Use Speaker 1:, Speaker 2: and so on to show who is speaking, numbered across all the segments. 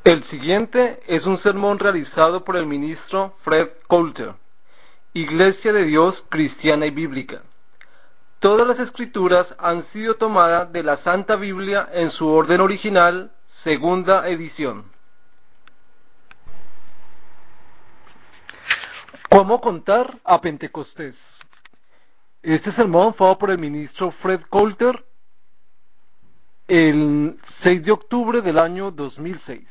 Speaker 1: El siguiente es un sermón realizado por el ministro Fred Coulter, Iglesia de Dios Cristiana y Bíblica. Todas las escrituras han sido tomadas de la Santa Biblia en su orden original, segunda edición. ¿Cómo contar a Pentecostés? Este sermón fue por el ministro Fred Coulter el 6 de octubre del año 2006.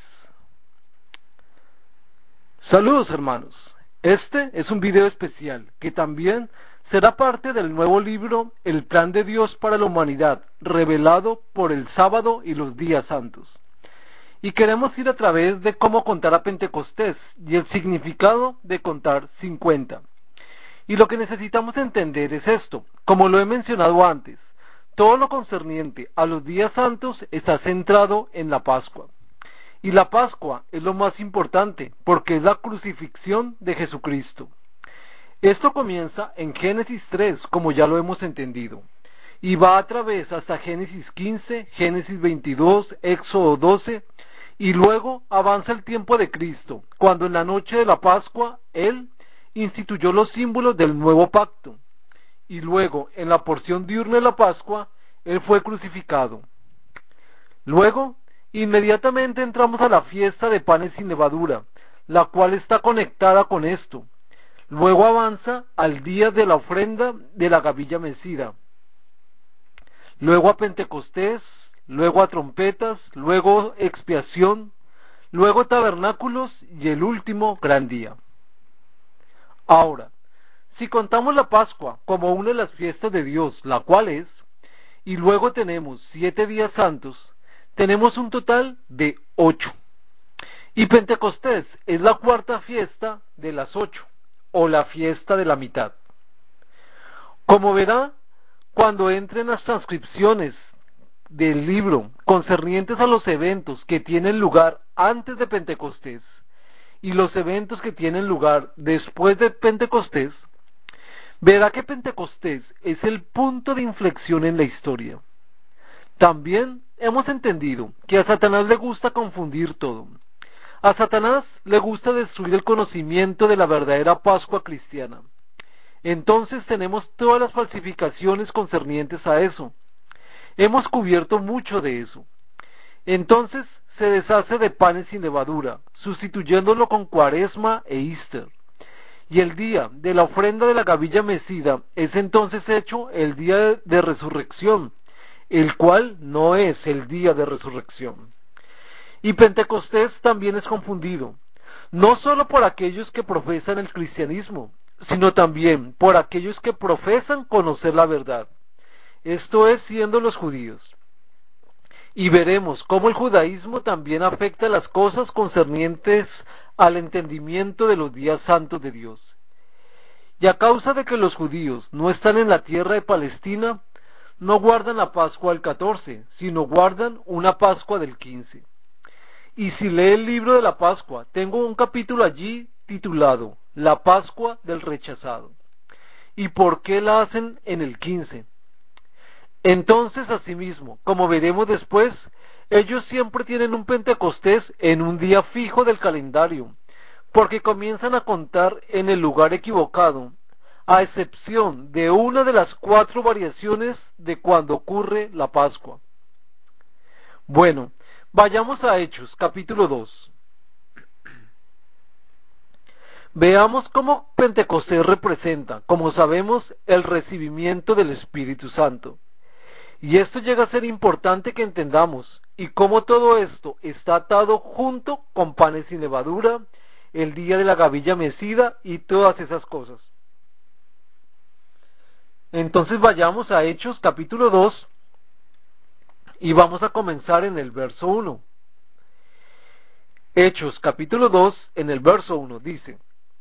Speaker 1: Saludos, hermanos. Este es un video especial que también será parte del nuevo libro El Plan de Dios para la Humanidad, revelado por el sábado y los días santos. Y queremos ir a través de cómo contar a Pentecostés y el significado de contar 50. Y lo que necesitamos entender es esto, como lo he mencionado antes, todo lo concerniente a los días santos está centrado en la Pascua. Y la Pascua es lo más importante, porque es la crucifixión de Jesucristo. Esto comienza en Génesis 3, como ya lo hemos entendido, y va a través hasta Génesis 15, Génesis 22, Éxodo 12, y luego avanza el tiempo de Cristo, cuando en la noche de la Pascua, Él instituyó los símbolos del nuevo pacto, y luego en la porción diurna de la Pascua, Él fue crucificado. Luego, inmediatamente entramos a la fiesta de panes sin levadura, la cual está conectada con esto. Luego avanza al día de la ofrenda de la gavilla mecida. Luego a Pentecostés, luego a trompetas, luego expiación, luego tabernáculos y el último gran día. Ahora, si contamos la Pascua como una de las fiestas de Dios, la cual es, y luego tenemos 7 días santos, tenemos un total de 8. Y Pentecostés es la cuarta fiesta de las 8, o la fiesta de la mitad. Como verá, cuando entren las transcripciones del libro concernientes a los eventos que tienen lugar antes de Pentecostés y los eventos que tienen lugar después de Pentecostés, verá que Pentecostés es el punto de inflexión en la historia. También hemos entendido que a Satanás le gusta confundir todo. A Satanás le gusta destruir el conocimiento de la verdadera Pascua cristiana. Entonces tenemos todas las falsificaciones concernientes a eso. Hemos cubierto mucho de eso. Entonces se deshace de panes sin levadura, sustituyéndolo con Cuaresma e Easter. Y el día de la ofrenda de la gavilla mecida es entonces hecho el día de resurrección, el cual no es el día de resurrección. Y Pentecostés también es confundido, no solo por aquellos que profesan el cristianismo, sino también por aquellos que profesan conocer la verdad, esto es siendo los judíos. Y veremos cómo el judaísmo también afecta las cosas concernientes al entendimiento de los días santos de Dios. Y a causa de que los judíos no están en la tierra de Palestina, no guardan la Pascua del 14, sino guardan una Pascua del 15. Y si lee el libro de la Pascua, tengo un capítulo allí titulado La Pascua del Rechazado. ¿Y por qué la hacen en el 15? Entonces, asimismo, como veremos después, ellos siempre tienen un Pentecostés en un día fijo del calendario, porque comienzan a contar en el lugar equivocado, a excepción de una de las 4 variaciones de cuando ocurre la Pascua. Bueno, vayamos a Hechos, capítulo 2. Veamos cómo Pentecostés representa, como sabemos, el recibimiento del Espíritu Santo. Y esto llega a ser importante que entendamos, y cómo todo esto está atado junto con panes sin levadura, el día de la gavilla mecida y todas esas cosas. Entonces vayamos a Hechos capítulo 2 y vamos a comenzar en el verso 1. Hechos capítulo 2 en el verso 1 dice: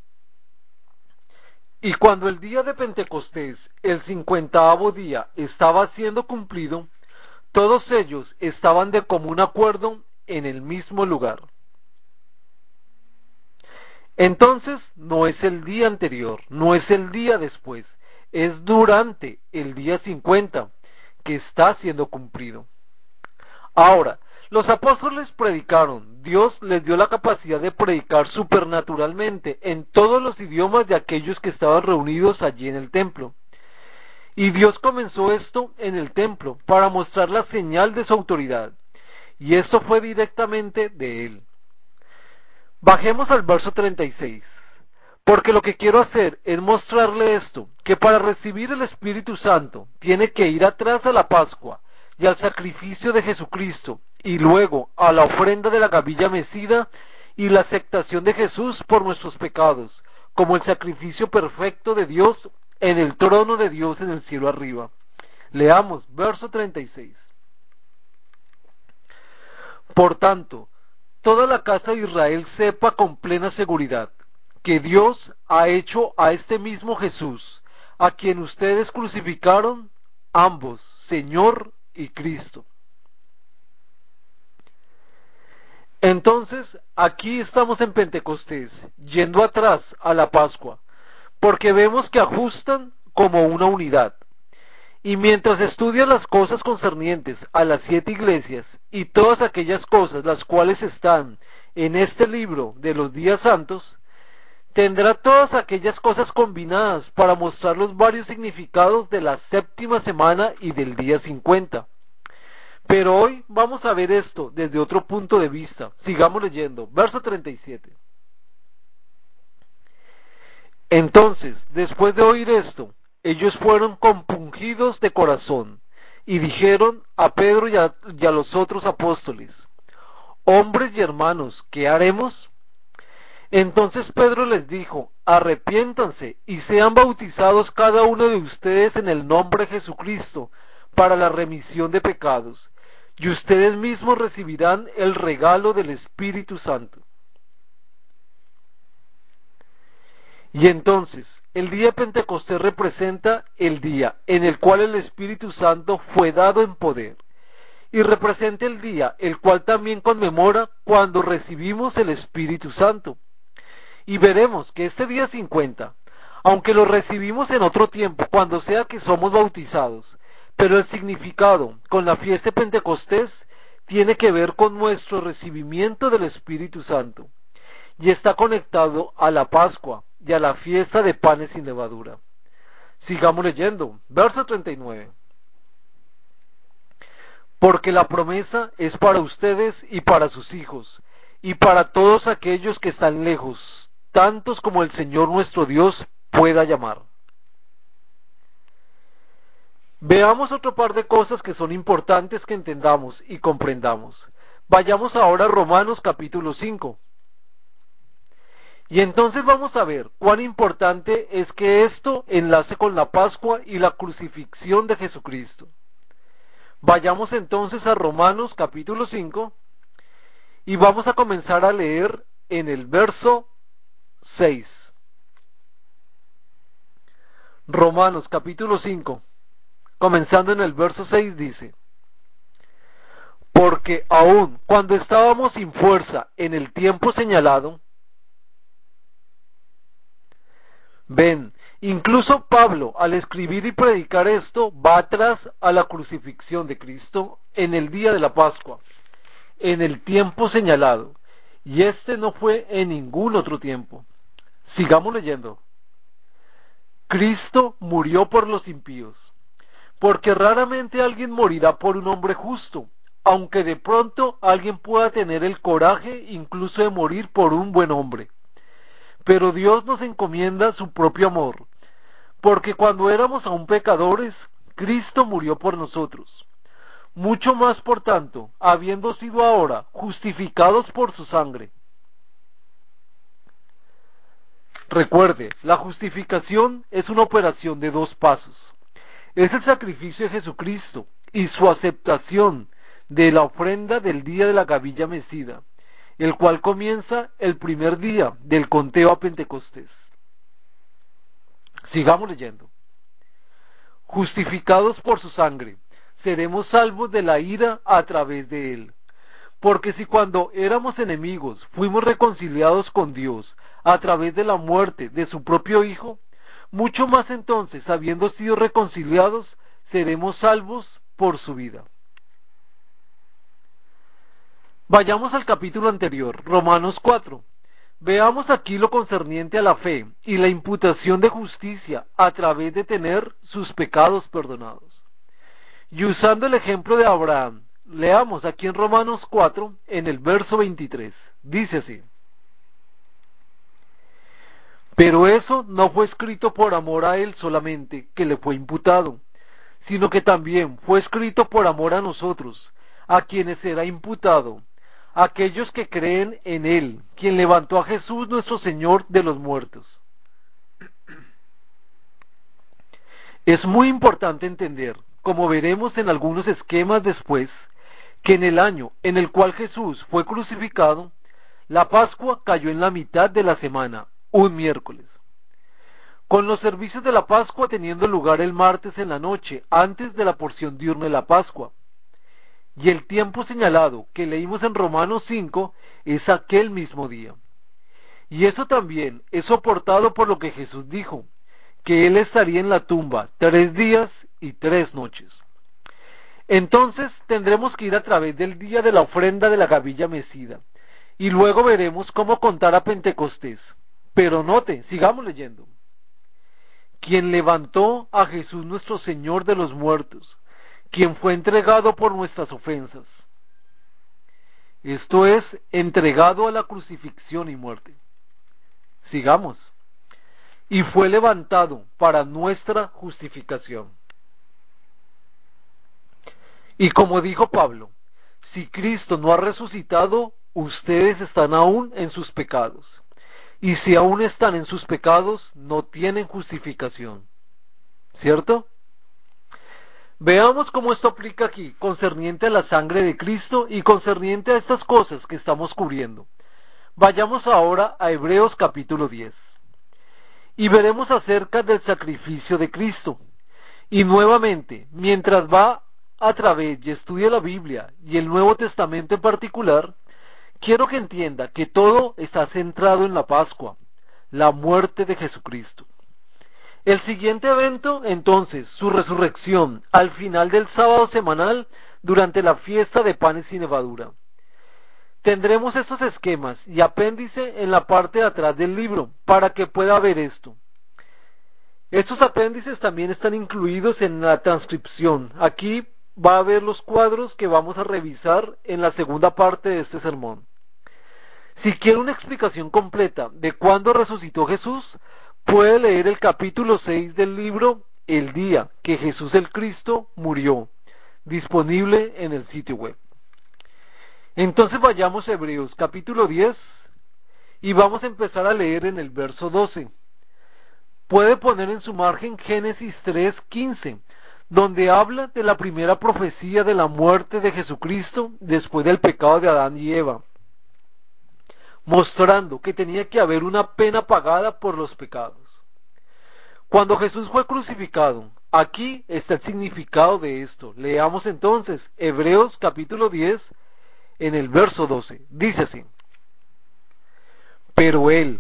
Speaker 1: Y cuando el día de Pentecostés, el 50º día, estaba siendo cumplido, todos ellos estaban de común acuerdo en el mismo lugar. Entonces no es el día anterior, no es el día después, es durante el día 50 que está siendo cumplido. Ahora, los apóstoles predicaron Dios les dio la capacidad de predicar supernaturalmente en todos los idiomas de aquellos que estaban reunidos allí en el templo. Y Dios comenzó esto en el templo para mostrar la señal de su autoridad, y esto fue directamente de Él. Bajemos al verso 36. Porque lo que quiero hacer es mostrarle esto, que para recibir el Espíritu Santo tiene que ir atrás a la Pascua y al sacrificio de Jesucristo, y luego a la ofrenda de la gavilla mecida y la aceptación de Jesús por nuestros pecados, como el sacrificio perfecto de Dios en el trono de Dios en el cielo arriba. Leamos, verso 36. Por tanto, toda la casa de Israel sepa con plena seguridad que Dios ha hecho a este mismo Jesús, a quien ustedes crucificaron, ambos, Señor y Cristo. Entonces, aquí estamos en Pentecostés, yendo atrás a la Pascua, porque vemos que ajustan como una unidad. Y mientras estudian las cosas concernientes a las 7 iglesias y todas aquellas cosas las cuales están en este libro de los días santos, tendrá todas aquellas cosas combinadas para mostrar los varios significados de la séptima semana y del día 50. Pero hoy vamos a ver esto desde otro punto de vista. Sigamos leyendo. Verso 37. Entonces, después de oír esto, ellos fueron compungidos de corazón y dijeron a Pedro y a los otros apóstoles: hombres y hermanos, ¿qué haremos? Entonces Pedro les dijo: arrepiéntanse y sean bautizados cada uno de ustedes en el nombre de Jesucristo para la remisión de pecados, y ustedes mismos recibirán el regalo del Espíritu Santo. Y entonces, el día de Pentecostés representa el día en el cual el Espíritu Santo fue dado en poder, y representa el día el cual también conmemora cuando recibimos el Espíritu Santo. Y veremos que este día 50, aunque lo recibimos en otro tiempo, cuando sea que somos bautizados, pero el significado con la fiesta de Pentecostés tiene que ver con nuestro recibimiento del Espíritu Santo, y está conectado a la Pascua y a la fiesta de panes sin levadura. Sigamos leyendo, verso 39. Porque la promesa es para ustedes y para sus hijos, y para todos aquellos que están lejos, tantos como el Señor nuestro Dios pueda llamar. Veamos otro par de cosas que son importantes que entendamos y comprendamos. Vayamos ahora a Romanos capítulo 5. Y entonces vamos a ver cuán importante es que esto enlace con la Pascua y la crucifixión de Jesucristo. Vayamos entonces a Romanos capítulo 5 y vamos a comenzar a leer en el verso 6. Romanos capítulo 5, comenzando en el verso 6 dice: porque aun cuando estábamos sin fuerza en el tiempo señalado, ven, incluso Pablo, al escribir y predicar esto, va atrás a la crucifixión de Cristo en el día de la Pascua, en el tiempo señalado, y este no fue en ningún otro tiempo. Sigamos leyendo. Cristo murió por los impíos, porque raramente alguien morirá por un hombre justo, aunque de pronto alguien pueda tener el coraje incluso de morir por un buen hombre. Pero Dios nos encomienda su propio amor, porque cuando éramos aún pecadores, Cristo murió por nosotros. Mucho más, por tanto, habiendo sido ahora justificados por su sangre. Recuerde, la justificación es una operación de 2 pasos. Es el sacrificio de Jesucristo y su aceptación de la ofrenda del día de la gavilla mecida, el cual comienza el primer día del conteo a Pentecostés. Sigamos leyendo. Justificados por su sangre, seremos salvos de la ira a través de él. Porque si cuando éramos enemigos fuimos reconciliados con Dios a través de la muerte de su propio Hijo, mucho más entonces, habiendo sido reconciliados, seremos salvos por su vida. Vayamos al capítulo anterior, Romanos 4. Veamos aquí lo concerniente a la fe y la imputación de justicia a través de tener sus pecados perdonados. Y usando el ejemplo de Abraham, leamos aquí en Romanos 4, en el verso 23. Dice así: pero eso no fue escrito por amor a él solamente, que le fue imputado, sino que también fue escrito por amor a nosotros, a quienes será imputado, aquellos que creen en él, quien levantó a Jesús nuestro Señor de los muertos. Es muy importante entender, como veremos en algunos esquemas después, que en el año en el cual Jesús fue crucificado, la Pascua cayó en la mitad de la semana, un miércoles, con los servicios de la Pascua teniendo lugar el martes en la noche, antes de la porción diurna de la Pascua. Y el tiempo señalado que leímos en Romanos 5 es aquel mismo día. Y eso también es soportado por lo que Jesús dijo, que él estaría en la tumba 3 días y 3 noches. Entonces tendremos que ir a través del día de la ofrenda de la gavilla mecida, y luego veremos cómo contar a Pentecostés. Pero note, sigamos leyendo. Quien levantó a Jesús nuestro Señor de los muertos, quien fue entregado por nuestras ofensas. Esto es, entregado a la crucifixión y muerte. Sigamos. Y fue levantado para nuestra justificación. Y como dijo Pablo, si Cristo no ha resucitado, ustedes están aún en sus pecados. Y si aún están en sus pecados, no tienen justificación. ¿Cierto? Veamos cómo esto aplica aquí, concerniente a la sangre de Cristo y concerniente a estas cosas que estamos cubriendo. Vayamos ahora a Hebreos capítulo 10. Y veremos acerca del sacrificio de Cristo. Y nuevamente, mientras va a través y estudia la Biblia y el Nuevo Testamento en particular, quiero que entienda que todo está centrado en la Pascua, la muerte de Jesucristo. El siguiente evento, entonces, su resurrección, al final del sábado semanal, durante la fiesta de panes sin levadura. Tendremos estos esquemas y apéndice en la parte de atrás del libro, para que pueda ver esto. Estos apéndices también están incluidos en la transcripción. Aquí va a ver los cuadros que vamos a revisar en la segunda parte de este sermón. Si quiere una explicación completa de cuándo resucitó Jesús, puede leer el capítulo 6 del libro El día que Jesús el Cristo murió, disponible en el sitio web. Entonces vayamos a Hebreos capítulo 10 y vamos a empezar a leer en el verso 12. Puede poner en su margen Génesis 3:15, donde habla de la primera profecía de la muerte de Jesucristo después del pecado de Adán y Eva, mostrando que tenía que haber una pena pagada por los pecados. Cuando Jesús fue crucificado, aquí está el significado de esto. Leamos entonces Hebreos capítulo 10 en el verso 12. Dice así: pero él,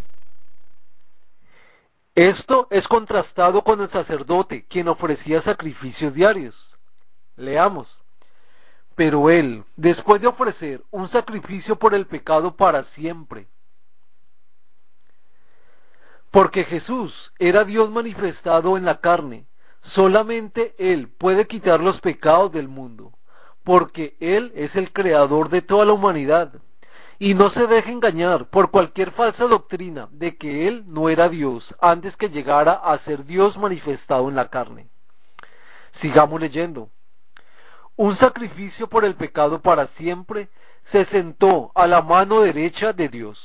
Speaker 1: esto es contrastado con el sacerdote, quien ofrecía sacrificios diarios. Leamos. Pero él, después de ofrecer un sacrificio por el pecado para siempre, porque Jesús era Dios manifestado en la carne, solamente Él puede quitar los pecados del mundo, porque Él es el creador de toda la humanidad, y no se deje engañar por cualquier falsa doctrina de que Él no era Dios antes que llegara a ser Dios manifestado en la carne. Sigamos leyendo. Un sacrificio por el pecado para siempre se sentó a la mano derecha de Dios.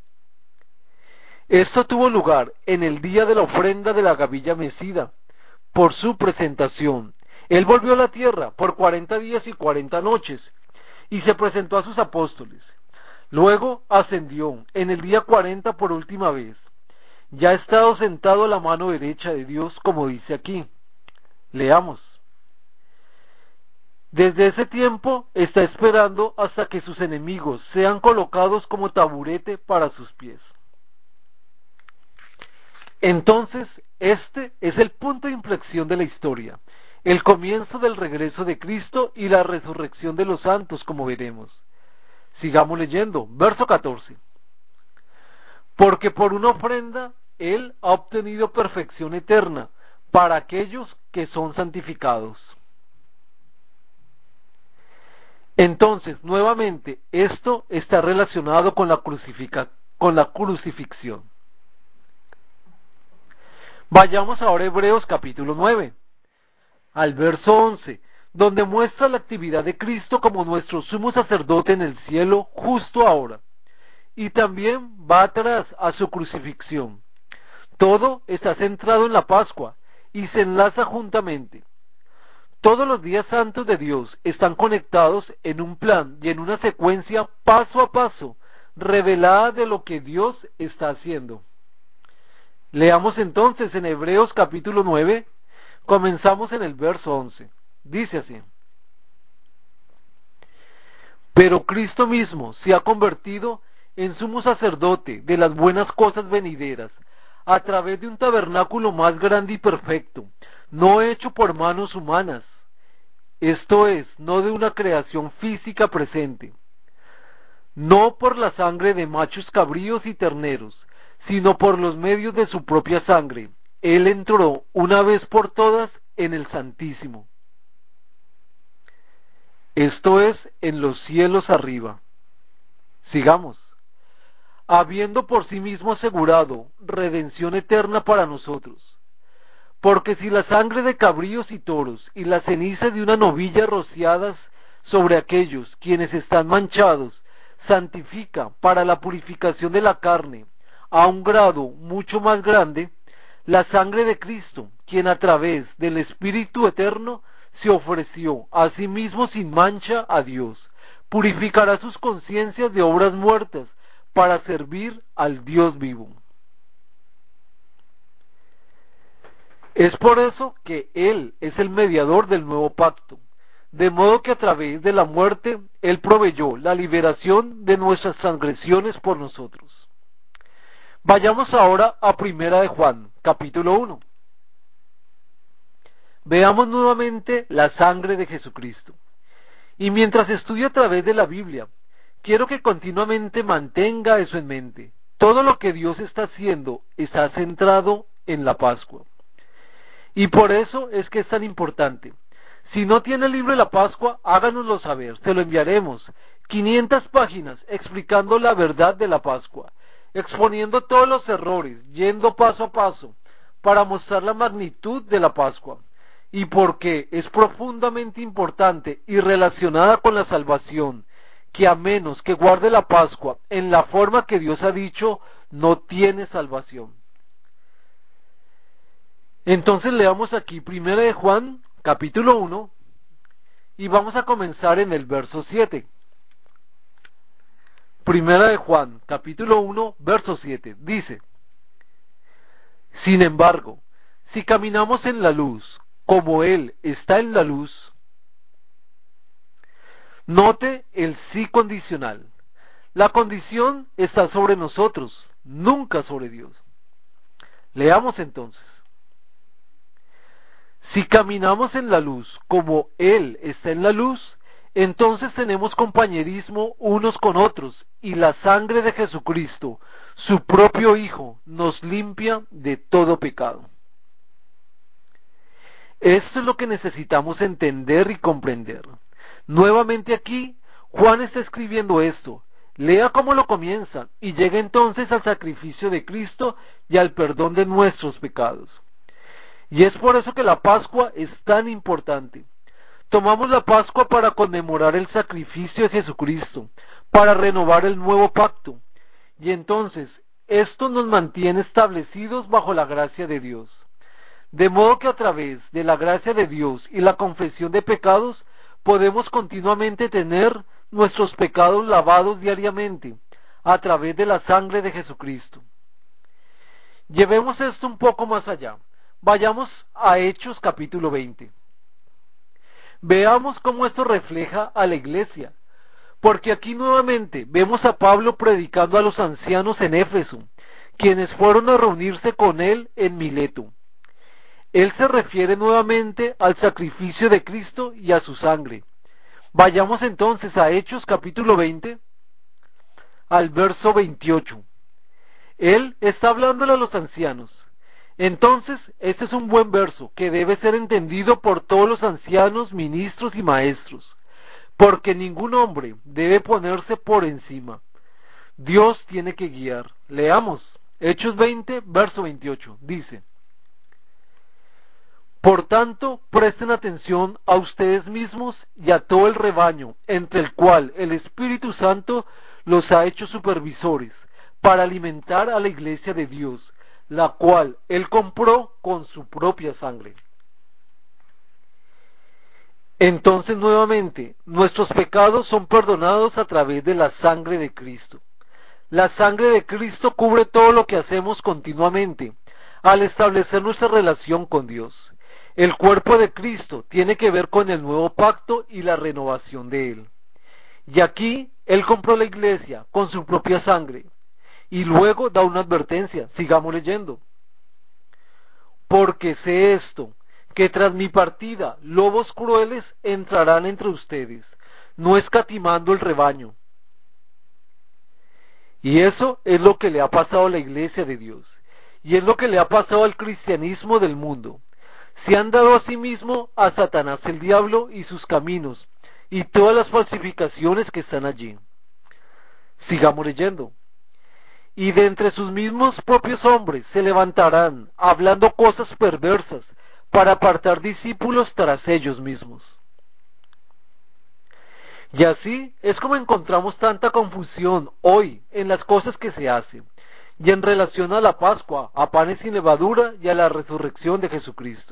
Speaker 1: Esto tuvo lugar en el día de la ofrenda de la gavilla mecida, por su presentación. Él volvió a la tierra por 40 días y 40 noches, y se presentó a sus apóstoles. Luego ascendió en el día 40 por última vez. Ya ha estado sentado a la mano derecha de Dios, como dice aquí. Leamos. Desde ese tiempo está esperando hasta que sus enemigos sean colocados como taburete para sus pies. Entonces, este es el punto de inflexión de la historia, el comienzo del regreso de Cristo y la resurrección de los santos, como veremos. Sigamos leyendo, verso 14. Porque por una ofrenda Él ha obtenido perfección eterna para aquellos que son santificados. Entonces, nuevamente, esto está relacionado con la crucifixión. Vayamos ahora a Hebreos capítulo 9, al verso 11, donde muestra la actividad de Cristo como nuestro sumo sacerdote en el cielo justo ahora, y también va atrás a su crucifixión. Todo está centrado en la Pascua y se enlaza juntamente. Todos los días santos de Dios están conectados en un plan y en una secuencia paso a paso, revelada de lo que Dios está haciendo. Leamos entonces en Hebreos capítulo 9, comenzamos en el verso 11. Dice así: Pero Cristo mismo se ha convertido en sumo sacerdote de las buenas cosas venideras, a través de un tabernáculo más grande y perfecto, no hecho por manos humanas, esto es, no de una creación física presente, no por la sangre de machos cabríos y terneros, sino por los medios de su propia sangre. Él entró una vez por todas en el Santísimo, esto es, en los cielos arriba. Sigamos. Habiendo por sí mismo asegurado redención eterna para nosotros. Porque si la sangre de cabríos y toros y la ceniza de una novilla rociadas sobre aquellos quienes están manchados santifica para la purificación de la carne a un grado mucho más grande, la sangre de Cristo, quien a través del Espíritu Eterno se ofreció a sí mismo sin mancha a Dios, purificará sus conciencias de obras muertas para servir al Dios vivo. Es por eso que Él es el mediador del nuevo pacto, de modo que a través de la muerte Él proveyó la liberación de nuestras transgresiones por nosotros. Vayamos ahora a Primera de Juan, capítulo 1. Veamos nuevamente la sangre de Jesucristo. Y mientras estudio a través de la Biblia, quiero que continuamente mantenga eso en mente. Todo lo que Dios está haciendo está centrado en la Pascua. Y por eso es que es tan importante. Si no tiene el libro de la Pascua, háganoslo saber, se lo enviaremos. 500 páginas explicando la verdad de la Pascua, exponiendo todos los errores, yendo paso a paso, para mostrar la magnitud de la Pascua. Y porque es profundamente importante y relacionada con la salvación, que a menos que guarde la Pascua en la forma que Dios ha dicho, no tiene salvación. Entonces leamos aquí Primera de Juan, capítulo 1, y vamos a comenzar en el verso 7. Primera de Juan, capítulo 1, verso 7, dice: Sin embargo, si caminamos en la luz, como Él está en la luz, note el sí condicional. La condición está sobre nosotros, nunca sobre Dios. Leamos entonces. Si caminamos en la luz como Él está en la luz, entonces tenemos compañerismo unos con otros, y la sangre de Jesucristo, su propio Hijo, nos limpia de todo pecado. Esto es lo que necesitamos entender y comprender. Nuevamente aquí, Juan está escribiendo esto. Lea cómo lo comienza, y llega entonces al sacrificio de Cristo y al perdón de nuestros pecados. Y es por eso que la Pascua es tan importante. Tomamos la Pascua para conmemorar el sacrificio de Jesucristo, para renovar el nuevo pacto. Y entonces, esto nos mantiene establecidos bajo la gracia de Dios. De modo que a través de la gracia de Dios y la confesión de pecados, podemos continuamente tener nuestros pecados lavados diariamente, a través de la sangre de Jesucristo. Llevemos esto un poco más allá. Vayamos a Hechos capítulo 20. Veamos cómo esto refleja a la iglesia, porque aquí nuevamente vemos a Pablo predicando a los ancianos en Éfeso, quienes fueron a reunirse con él en Mileto. Él se refiere nuevamente al sacrificio de Cristo y a su sangre. Vayamos entonces a Hechos capítulo 20 al verso 28. Él está hablándole a los ancianos. Entonces, este es un buen verso que debe ser entendido por todos los ancianos, ministros y maestros, porque ningún hombre debe ponerse por encima. Dios tiene que guiar. Leamos. Hechos 20, verso 28. Dice: Por tanto, presten atención a ustedes mismos y a todo el rebaño, entre el cual el Espíritu Santo los ha hecho supervisores, para alimentar a la iglesia de Dios, la cual Él compró con su propia sangre. Entonces, nuevamente, nuestros pecados son perdonados a través de la sangre de Cristo. La sangre de Cristo cubre todo lo que hacemos continuamente, al establecer nuestra relación con Dios. El cuerpo de Cristo tiene que ver con el nuevo pacto y la renovación de Él. Y aquí, Él compró la iglesia con su propia sangre. Y luego da una advertencia, sigamos leyendo. Porque sé esto, que tras mi partida lobos crueles entrarán entre ustedes, no escatimando el rebaño. Y eso es lo que le ha pasado a la iglesia de Dios, y es lo que le ha pasado al cristianismo del mundo. Se han dado a sí mismo a Satanás el diablo y sus caminos, y todas las falsificaciones que están allí. Sigamos leyendo. Y de entre sus mismos propios hombres se levantarán, hablando cosas perversas, para apartar discípulos tras ellos mismos. Y así es como encontramos tanta confusión hoy en las cosas que se hacen, y en relación a la Pascua, a panes sin levadura y a la resurrección de Jesucristo.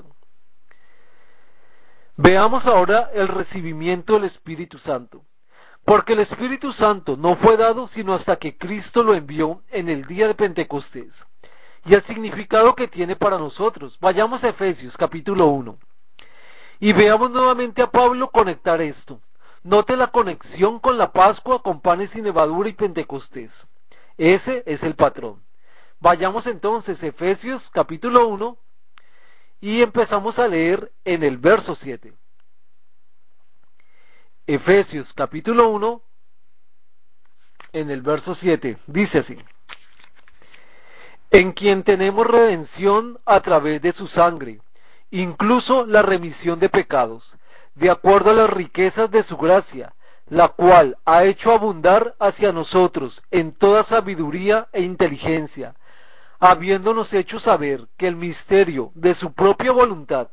Speaker 1: Veamos ahora el recibimiento del Espíritu Santo, porque el Espíritu Santo no fue dado sino hasta que Cristo lo envió en el día de Pentecostés, y el significado que tiene para nosotros. Vayamos a Efesios capítulo 1, y veamos nuevamente a Pablo conectar esto. Note la conexión con la Pascua, con panes sin levadura y Pentecostés. Ese es el patrón. Vayamos entonces a Efesios capítulo 1 y empezamos a leer en el verso 7. Efesios capítulo 1 en el verso 7 dice así: En quien tenemos redención a través de su sangre, incluso la remisión de pecados, de acuerdo a las riquezas de su gracia, la cual ha hecho abundar hacia nosotros en toda sabiduría e inteligencia, habiéndonos hecho saber que el misterio de su propia voluntad,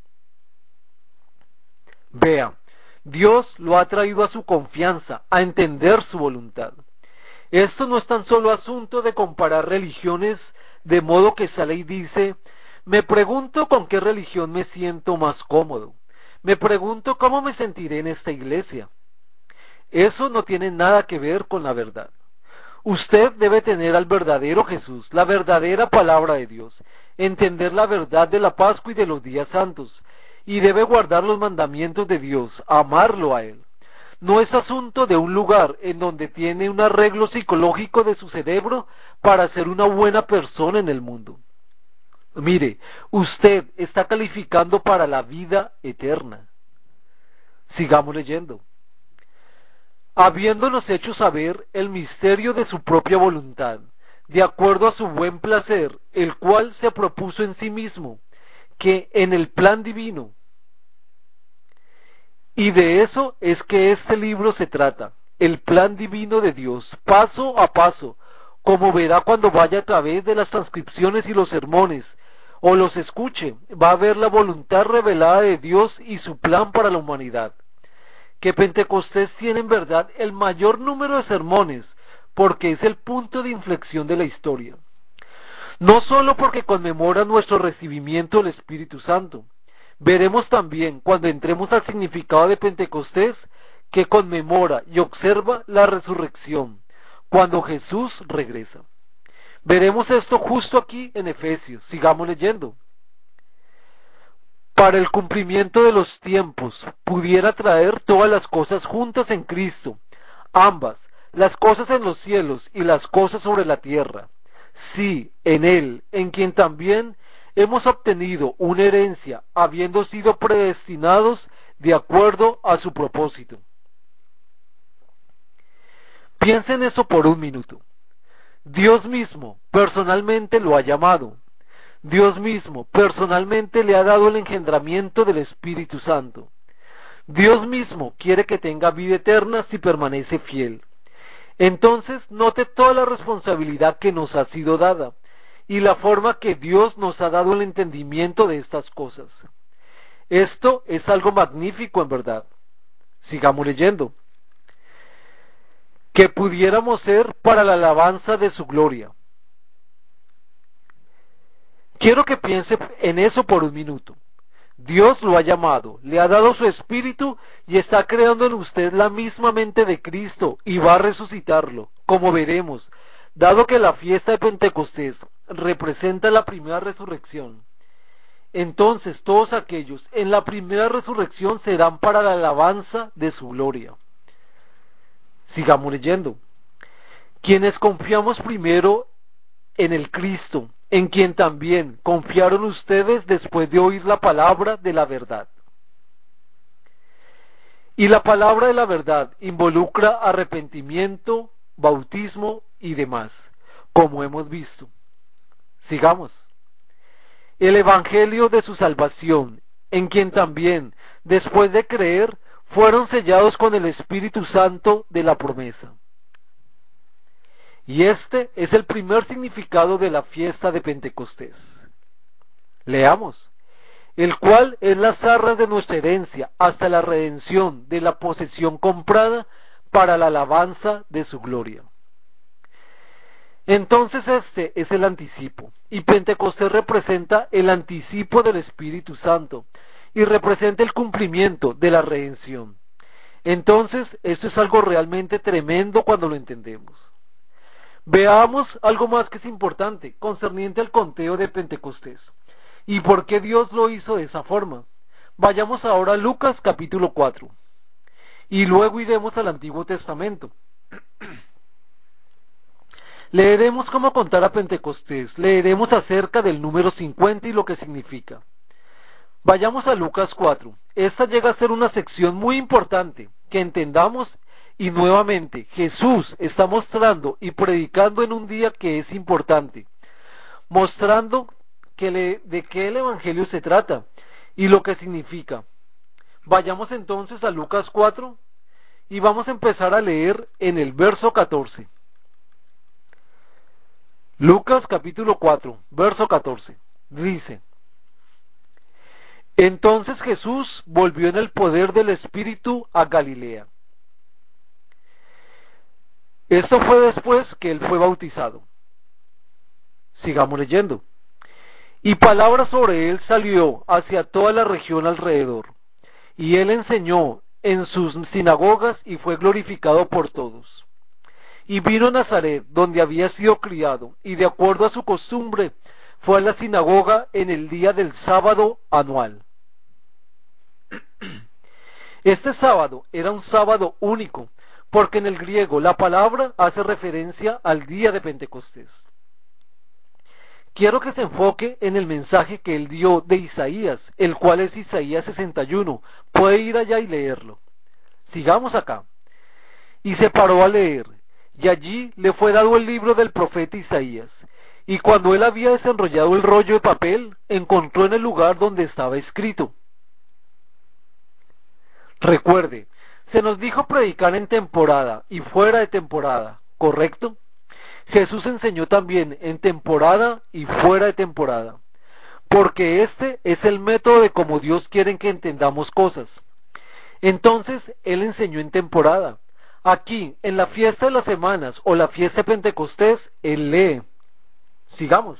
Speaker 1: vea, Dios lo ha traído a su confianza, a entender su voluntad. Esto no es tan solo asunto de comparar religiones, de modo que sale y dice: me pregunto con qué religión me siento más cómodo, me pregunto cómo me sentiré en esta iglesia. Eso no tiene nada que ver con la verdad. Usted debe tener al verdadero Jesús, la verdadera palabra de Dios, entender la verdad de la Pascua y de los días santos, y debe guardar los mandamientos de Dios, amarlo a Él. No es asunto de un lugar en donde tiene un arreglo psicológico de su cerebro para ser una buena persona en el mundo. Mire, usted está calificando para la vida eterna. Sigamos leyendo. Habiéndonos hecho saber el misterio de su propia voluntad, de acuerdo a su buen placer, el cual se propuso en sí mismo, que en el plan divino, y de eso es que este libro se trata, el plan divino de Dios, paso a paso, como verá cuando vaya a través de las transcripciones y los sermones, o los escuche, va a ver la voluntad revelada de Dios y su plan para la humanidad. Que Pentecostés tiene en verdad el mayor número de sermones, porque es el punto de inflexión de la historia. No solo porque conmemora nuestro recibimiento del Espíritu Santo. Veremos también, cuando entremos al significado de Pentecostés, que conmemora y observa la resurrección, cuando Jesús regresa. Veremos esto justo aquí en Efesios. Sigamos leyendo. Para el cumplimiento de los tiempos, pudiera traer todas las cosas juntas en Cristo, ambas, las cosas en los cielos y las cosas sobre la tierra. Sí, en Él, en quien también hemos obtenido una herencia, habiendo sido predestinados de acuerdo a su propósito. Piensa en eso por un minuto. Dios mismo personalmente lo ha llamado. Dios mismo personalmente le ha dado el engendramiento del Espíritu Santo. Dios mismo quiere que tenga vida eterna si permanece fiel. Entonces, note toda la responsabilidad que nos ha sido dada y la forma que Dios nos ha dado el entendimiento de estas cosas. Esto es algo magnífico en verdad. Sigamos leyendo. Que pudiéramos ser para la alabanza de su gloria. Quiero que piense en eso por un minuto. Dios lo ha llamado, le ha dado su espíritu y está creando en usted la misma mente de Cristo y va a resucitarlo, como veremos, dado que la fiesta de Pentecostés representa la primera resurrección. Entonces todos aquellos en la primera resurrección serán para la alabanza de su gloria. Sigamos leyendo. Quienes confiamos primero en el Cristo, en quien también confiaron ustedes después de oír la palabra de la verdad. Y la palabra de la verdad involucra arrepentimiento, bautismo y demás, como hemos visto. Sigamos. El evangelio de su salvación, en quien también, después de creer, fueron sellados con el Espíritu Santo de la promesa. Y este es el primer significado de la fiesta de Pentecostés. Leamos. El cual es las arras de nuestra herencia hasta la redención de la posesión comprada para la alabanza de su gloria. Entonces este es el anticipo, y Pentecostés representa el anticipo del Espíritu Santo, y representa el cumplimiento de la redención. Entonces, esto es algo realmente tremendo cuando lo entendemos. Veamos algo más que es importante, concerniente al conteo de Pentecostés. ¿Y por qué Dios lo hizo de esa forma? Vayamos ahora a Lucas capítulo 4, y luego iremos al Antiguo Testamento. Leeremos cómo contar a Pentecostés, leeremos acerca del número 50 y lo que significa. Vayamos a Lucas 4. Esta llega a ser una sección muy importante, que entendamos, y nuevamente Jesús está mostrando y predicando en un día que es importante, mostrando de qué el Evangelio se trata y lo que significa. Vayamos entonces a Lucas 4 y vamos a empezar a leer en el verso 14. Lucas capítulo 4, verso 14, dice: Entonces Jesús volvió en el poder del Espíritu a Galilea. Esto fue después que él fue bautizado. Sigamos leyendo. Y palabra sobre él salió hacia toda la región alrededor, y él enseñó en sus sinagogas y fue glorificado por todos. Y vino a Nazaret, donde había sido criado, y de acuerdo a su costumbre, fue a la sinagoga en el día del sábado anual. Este sábado era un sábado único, porque en el griego la palabra hace referencia al día de Pentecostés. Quiero que se enfoque en el mensaje que él dio de Isaías, el cual es Isaías 61. Puede ir allá y leerlo. Sigamos acá. Y se paró a leer, y allí le fue dado el libro del profeta Isaías. Y cuando él había desenrollado el rollo de papel, encontró en el lugar donde estaba escrito. Recuerde, se nos dijo predicar en temporada y fuera de temporada, ¿correcto? Jesús enseñó también en temporada y fuera de temporada, porque este es el método de cómo Dios quiere que entendamos cosas. Entonces, Él enseñó en temporada. Aquí, en la fiesta de las semanas o la fiesta de Pentecostés, Él lee. Sigamos.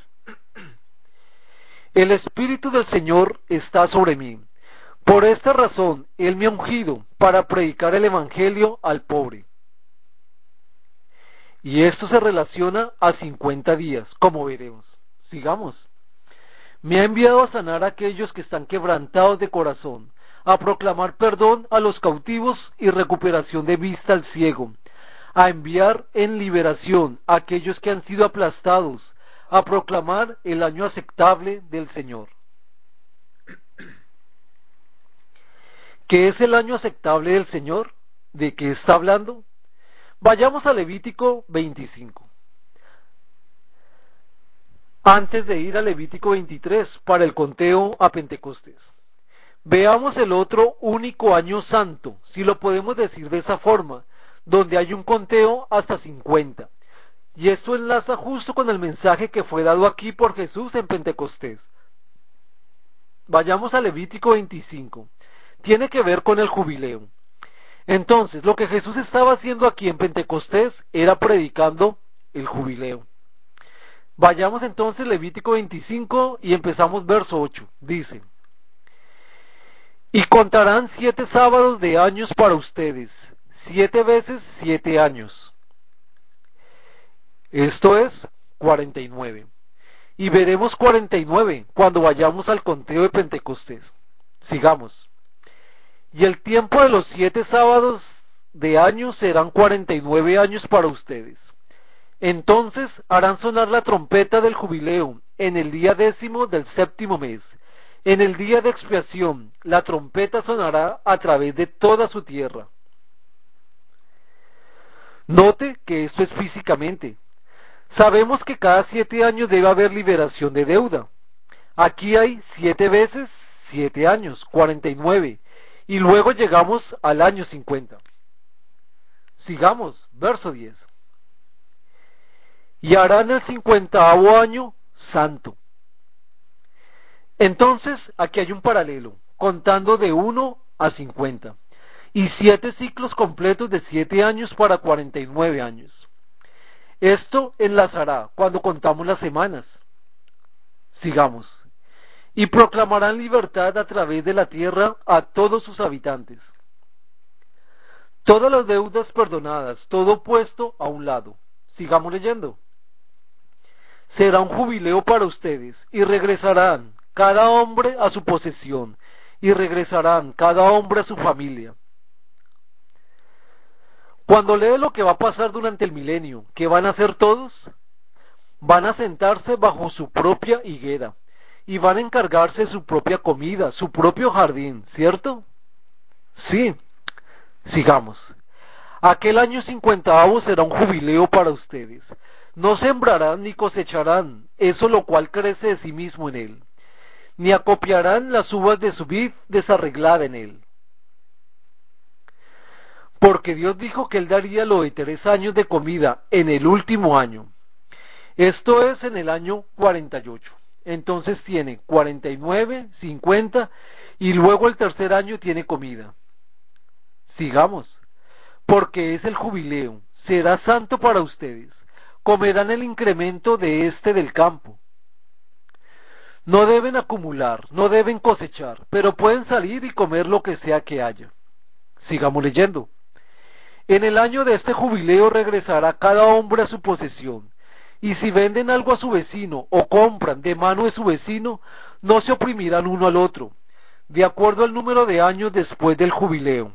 Speaker 1: El Espíritu del Señor está sobre mí. Por esta razón, Él me ha ungido para predicar el Evangelio al pobre. Y esto se relaciona a 50 días, como veremos. Sigamos. Me ha enviado a sanar a aquellos que están quebrantados de corazón, a proclamar perdón a los cautivos y recuperación de vista al ciego, a enviar en liberación a aquellos que han sido aplastados, a proclamar el año aceptable del Señor. ¿Qué es el año aceptable del Señor? ¿De qué está hablando? Vayamos a Levítico 25. Antes de ir a Levítico 23 para el conteo a Pentecostés. Veamos el otro único año santo, si lo podemos decir de esa forma, donde hay un conteo hasta 50. Y esto enlaza justo con el mensaje que fue dado aquí por Jesús en Pentecostés. Vayamos a Levítico 25. Tiene que ver con el jubileo. Entonces, lo que Jesús estaba haciendo aquí en Pentecostés era predicando el jubileo. Vayamos entonces a Levítico 25 y empezamos verso 8. Dice: y contarán 7 sábados de años para ustedes, 7 veces 7 años. Esto es 49. Y veremos 49 cuando vayamos al conteo de Pentecostés. Sigamos. Y el tiempo de los 7 sábados de años serán 49 años para ustedes. Entonces harán sonar la trompeta del jubileo en el día 10º del 7º mes. En el día de expiación, la trompeta sonará a través de toda su tierra. Note que esto es físicamente. Sabemos que cada 7 años debe haber liberación de deuda. Aquí hay 7 veces 7 años, 49. Y luego llegamos al año 50. Sigamos, verso 10. Y harán el 50º año santo. Entonces, aquí hay un paralelo, contando de 1 a 50, y 7 ciclos completos de 7 años para 49 años. Esto enlazará cuando contamos las semanas. Sigamos. Y proclamarán libertad a través de la tierra a todos sus habitantes. Todas las deudas perdonadas, todo puesto a un lado. Sigamos leyendo. Será un jubileo para ustedes, y regresarán cada hombre a su posesión, y regresarán cada hombre a su familia. Cuando lee lo que va a pasar durante el milenio, ¿qué van a hacer todos? Van a sentarse bajo su propia higuera, y van a encargarse de su propia comida, su propio jardín, ¿cierto? Sí, sigamos. Aquel año 50º será un jubileo para ustedes. No sembrarán ni cosecharán, eso lo cual crece de sí mismo en él, ni acopiarán las uvas de su vid desarreglada en él. Porque Dios dijo que Él daría lo de 3 años de comida en el último año. Esto es en el año 48. Entonces tiene 49, 50 y luego el tercer año tiene comida. Sigamos. Porque es el jubileo, será santo para ustedes. Comerán el incremento de este del campo. No deben acumular, no deben cosechar, pero pueden salir y comer lo que sea que haya. Sigamos leyendo. En el año de este jubileo regresará cada hombre a su posesión, y si venden algo a su vecino o compran de mano de su vecino, no se oprimirán uno al otro, de acuerdo al número de años después del jubileo.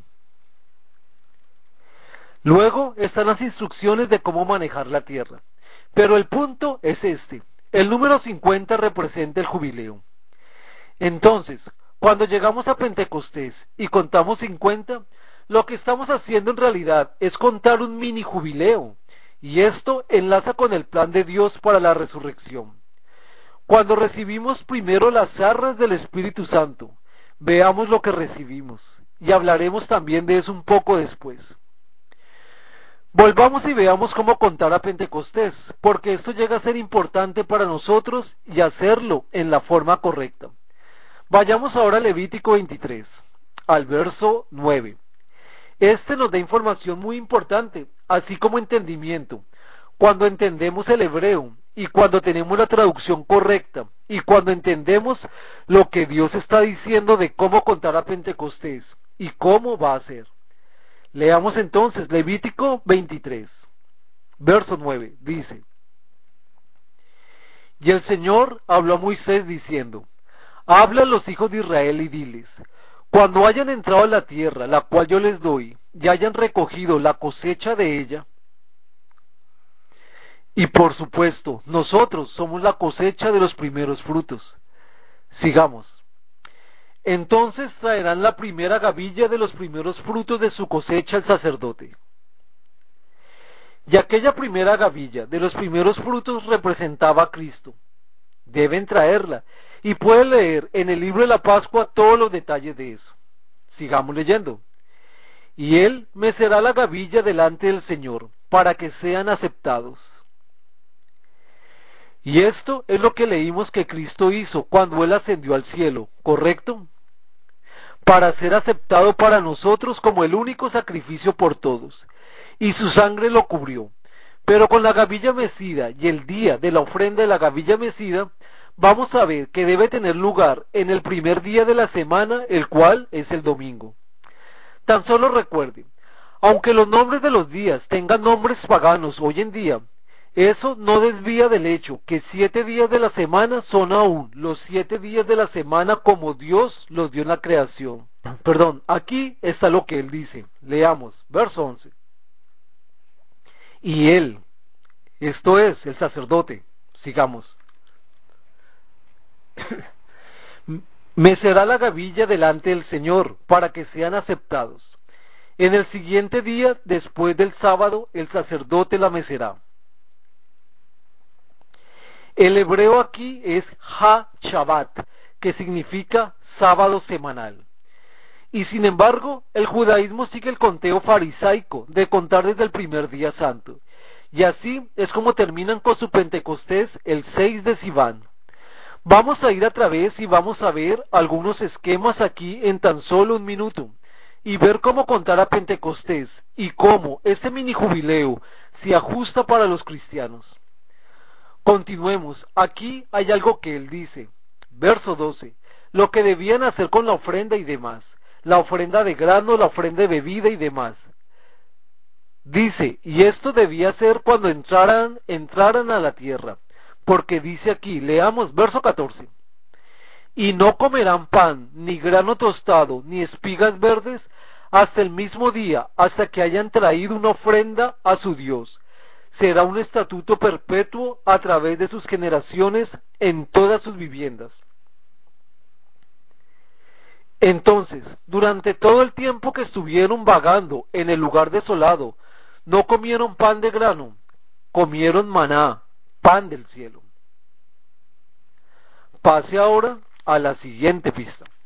Speaker 1: Luego están las instrucciones de cómo manejar la tierra, pero el punto es este. El número 50 representa el jubileo. Entonces, cuando llegamos a Pentecostés y contamos 50, lo que estamos haciendo en realidad es contar un mini jubileo, y esto enlaza con el plan de Dios para la resurrección. Cuando recibimos primero las arras del Espíritu Santo, veamos lo que recibimos, y hablaremos también de eso un poco después. Volvamos y veamos cómo contar a Pentecostés, porque esto llega a ser importante para nosotros y hacerlo en la forma correcta. Vayamos ahora a Levítico 23, al verso 9. Este nos da información muy importante, así como entendimiento. Cuando entendemos el hebreo y cuando tenemos la traducción correcta y cuando entendemos lo que Dios está diciendo de cómo contar a Pentecostés y cómo va a ser. Leamos entonces Levítico 23, verso 9, dice: Y el Señor habló a Moisés diciendo: Habla a los hijos de Israel y diles: Cuando hayan entrado a la tierra, la cual yo les doy, y hayan recogido la cosecha de ella, y por supuesto, nosotros somos la cosecha de los primeros frutos. Sigamos. Entonces traerán la primera gavilla de los primeros frutos de su cosecha al sacerdote. Y aquella primera gavilla de los primeros frutos representaba a Cristo. Deben traerla, y puede leer en el libro de la Pascua todos los detalles de eso. Sigamos leyendo. Y él mecerá la gavilla delante del Señor, para que sean aceptados. Y esto es lo que leímos que Cristo hizo cuando él ascendió al cielo, ¿correcto? Para ser aceptado para nosotros como el único sacrificio por todos, y su sangre lo cubrió. Pero con la gavilla mecida y el día de la ofrenda de la gavilla mecida, vamos a ver que debe tener lugar en el primer día de la semana, el cual es el domingo. Tan solo recuerden, aunque los nombres de los días tengan nombres paganos hoy en día, eso no desvía del hecho que 7 días de la semana son aún los 7 días de la semana como Dios los dio en la creación. Perdón, aquí está lo que él dice. Leamos, verso 11. Y él, esto es, el sacerdote, sigamos. Mecerá la gavilla delante del Señor para que sean aceptados. En el siguiente día, después del sábado, el sacerdote la mecerá. El hebreo aquí es Ha-Shabbat, que significa sábado semanal. Y sin embargo, el judaísmo sigue el conteo farisaico de contar desde el primer día santo. Y así es como terminan con su Pentecostés el 6 de Sivan. Vamos a ir a través y vamos a ver algunos esquemas aquí en tan solo un minuto y ver cómo contar a Pentecostés y cómo este mini jubileo se ajusta para los cristianos. Continuemos, aquí hay algo que él dice, verso 12, lo que debían hacer con la ofrenda y demás, la ofrenda de grano, la ofrenda de bebida y demás. Dice, y esto debía ser cuando entraran a la tierra, porque dice aquí, leamos verso 14, y no comerán pan, ni grano tostado, ni espigas verdes, hasta el mismo día, hasta que hayan traído una ofrenda a su Dios. Será un estatuto perpetuo a través de sus generaciones en todas sus viviendas. Entonces, durante todo el tiempo que estuvieron vagando en el lugar desolado, no comieron pan de grano, comieron maná, pan del cielo. Pase ahora a la siguiente pista.